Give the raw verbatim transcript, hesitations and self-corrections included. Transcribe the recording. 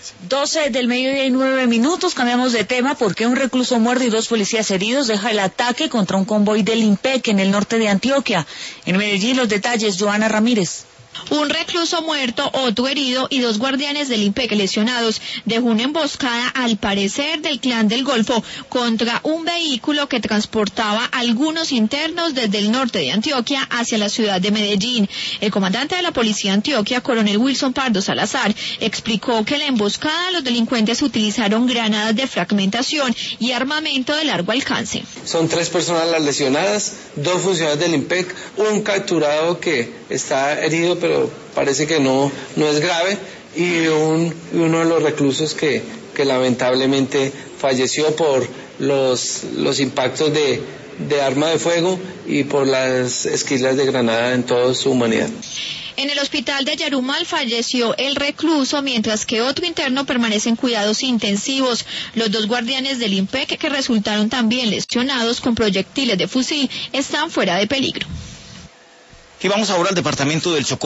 doce del mediodía y nueve minutos, cambiamos de tema porque un recluso muerto y dos policías heridos deja el ataque contra un convoy del IMPEC en el norte de Antioquia. En Medellín los detalles, Joana Ramírez. Un recluso muerto, otro herido y dos guardianes del IMPEC lesionados dejó una emboscada, al parecer del Clan del Golfo, contra un vehículo que transportaba algunos internos desde el norte de Antioquia hacia la ciudad de Medellín. El comandante de la policía de Antioquia, coronel Wilson Pardo Salazar, explicó que en la emboscada los delincuentes utilizaron granadas de fragmentación y armamento de largo alcance. Son tres personas las lesionadas, dos funcionarios del IMPEC, un capturado que está herido pero parece que no, no es grave, y un, uno de los reclusos que, que lamentablemente falleció por los, los impactos de, de arma de fuego y por las esquilas de granada en toda su humanidad. En el hospital de Yarumal falleció el recluso, mientras que otro interno permanece en cuidados intensivos. Los dos guardianes del IMPEC, que resultaron también lesionados con proyectiles de fusil, están fuera de peligro. Y vamos ahora al departamento del Chocó.